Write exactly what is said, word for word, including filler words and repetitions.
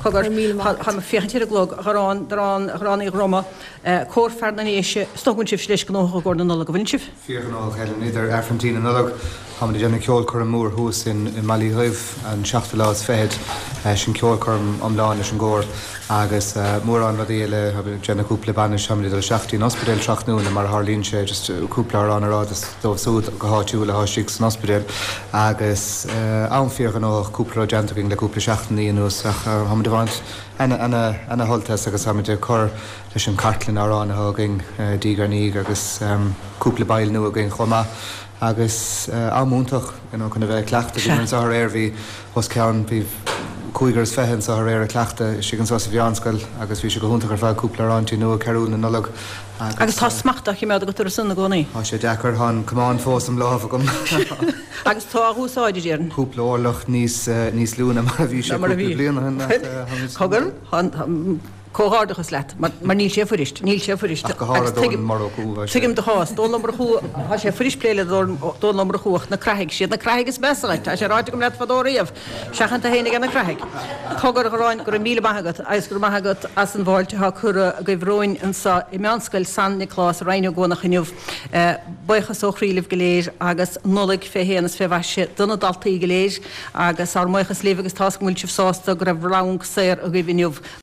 cogur ha féchantíar a glog rán rán rán í Roma cór na éise stogann sibh leis go nócha gordon nula go bhain sibh. Fíorchain á chéile idir Argentina nullag ha déanna ceol chur an mór hús in Malíhuibh an seachta lás féid sin ceol chum amláin leis an ggóir agus mór an radíile ha déanna cúpla banna seamlí do seachtaí an ospidéil seachnúna mar Harlín sé just cúpla an ará dómh súd go háitiú le háisiigh san ospidéil agus an fíorchain á cúpla agenta le cúpla seachtaí nús ach ha bhaint ana holtas agus ha de chur leis an cartlinn árán a gin dígarníg agus cúpla bail nua a gin chomá agus ámúntaach chuna bheith cleachta bhí sa réir bhí os ceann bhí cuaigars fehann sa réir a cleachta si an sa bheanscail agus bhí se go húntaach ar fáil cúpla rántí nua ceúil na nullag agus tá smachtach i mead go tú sanna gcónaí. Tá sé dechar hán cumán fós am láha gom. Agus tá úsáidir déarn. Cúpla órlach níos níos lúna mar a bhí sé cúpla bliana. Cogur cóhardachas leit, mar níl sé furist, níl sé furist. Tuigim de hás, dó lomar chu, ha sé furist pléile dó lomar chuach na craig, siad na craig is besalait, a sé ráide gom leit fadó riamh, seachan ta hénig an na craig. Cogur goráin gur míle mahagat, eis gur mahagat as an bháilte ha cura a goibh róin an sa i meanscail San Nicolás reinú gónach iniuh buchas ó chríileh goléir agus nulig fé héanas fé bhaise duna daltaí goléir agus ar muochas lévagus tásc múltih sásta gur a bhrang séir a goibh iniuh